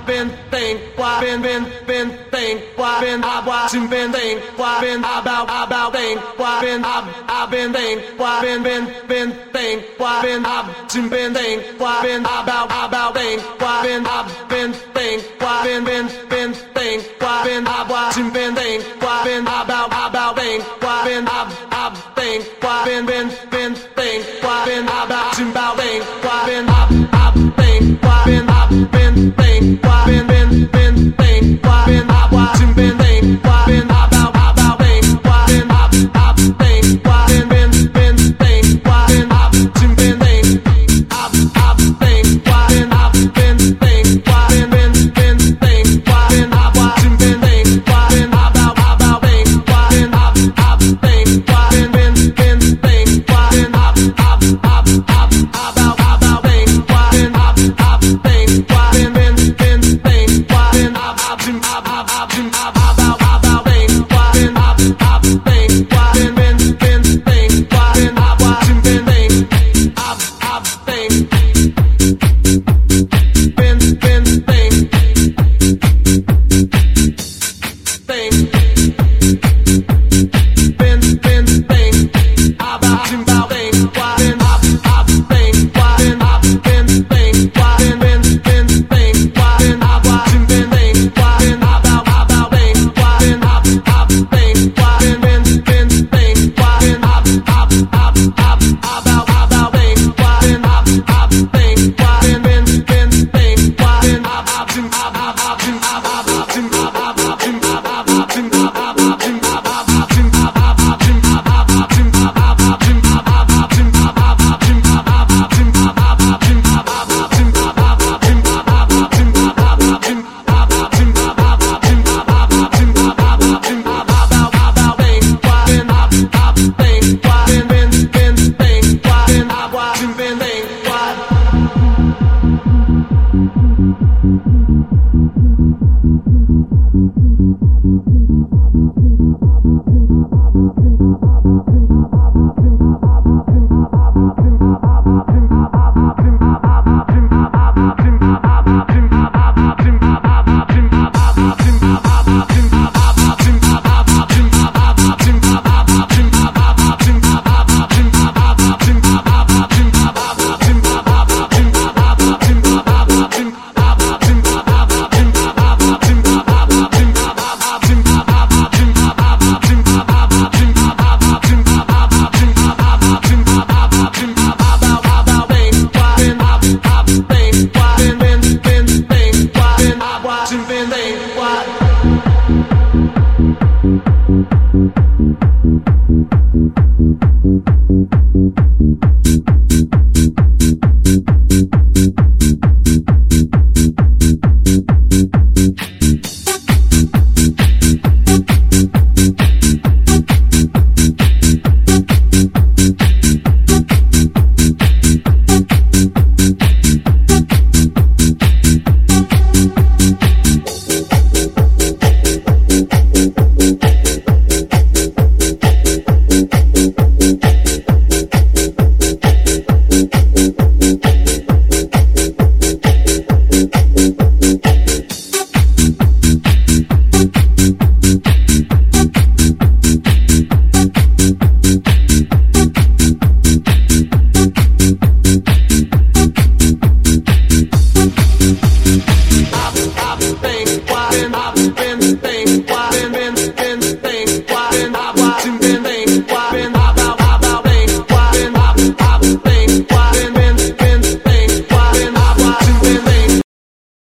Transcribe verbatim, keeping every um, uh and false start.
been think, why been been been think, why been I watching been think, why been about about think, why been I I been think, why been been been think, why been I watching been think, why been about about think, why been I been think, why been been been think, why been I watching been think, why been about about think, why been I I think, why been been been think, why been I watching about think, why been I I think, why been I been think, why been been been think, why been I watching been think, why been about about think, why been I I think, why been been been think, why been I watching been think, I I think, why been I been think, why been been been think, why been I watching been think, why been about about think, why been I I think, why been been been think, why been I I I I about about think, why been I I think, why been been been think, why been I I I I about about think, why been I I think, why been been been think, why been I watching been think, I I think, been been think, think, been been think, I watching about think, why been I I think, why been I been think, why been been been think, why been I watching been think, why been I about about think, why been I I think, why been been been think, why been I I I I about about think, why been I I think, why been been been think, why been I watching I